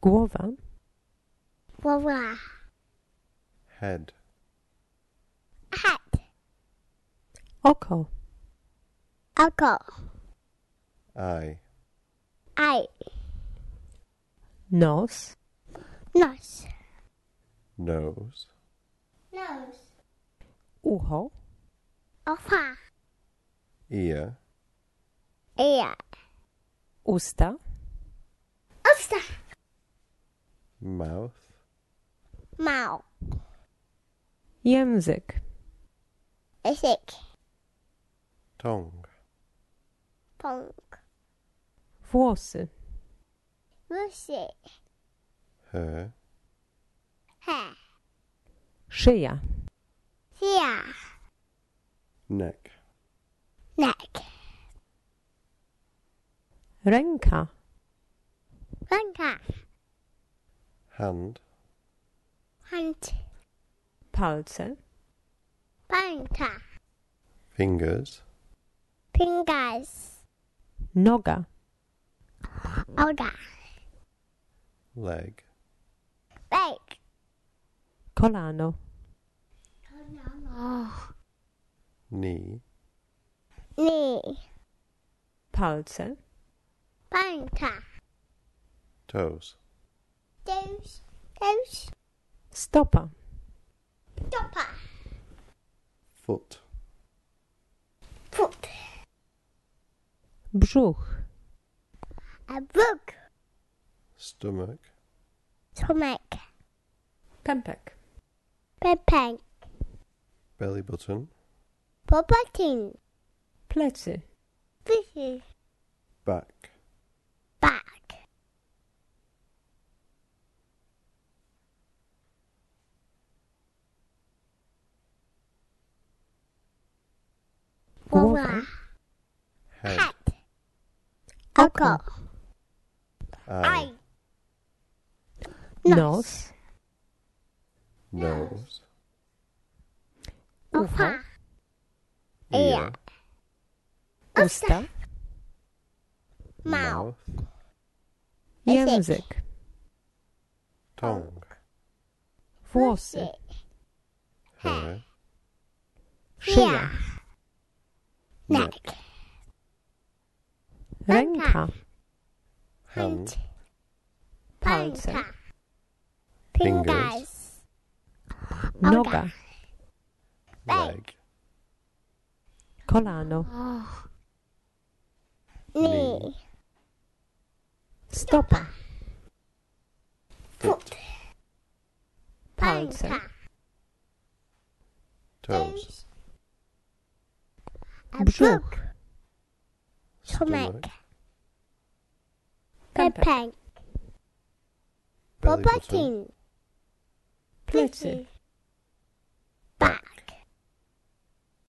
Głowa. Głowa. Head. Head. Oko. Oko. Eye. Eye. Nos. Nose. Nose. Nose. Ucho. Ucha. Ear. Ear. Usta. Usta. Mouth. Mouth. Język. Język. Tongue. Tongue. Włosy. Włosy. Hair. Hair. Szyja. Ear. Neck. Neck. Ręka. Ręka. Hand. Hand. Palce. Palca. Fingers. Fingers. Noga. Oga. Leg. Leg. Kolano. Knee. Knee. Palce. Palca. Toes. Toes. Toes. Stopa. Stopa. Foot. Foot. Brzuch. A book. Stomach. Stomach. Pępek. Pepper. Belly button. Button. Plecy. Fishes. Back. Back. Głowa. Head. Head. Oko. Oko. Eye. Eye. Nos. Nose. Ucho. Ucha. Ear. Usta. Mouth. Język. Tongue. Włosy. Hair. Szyja. Neck. Ręka. Hand. Palce. Palca. Fingers. Fingers. Noga. Leg. Kolano. Knee. Stopa. Foot. Palce. Palca. Toes. A Brzuch. book. Stomach. Pępek. Pepper. Belly button. Button. Plecy.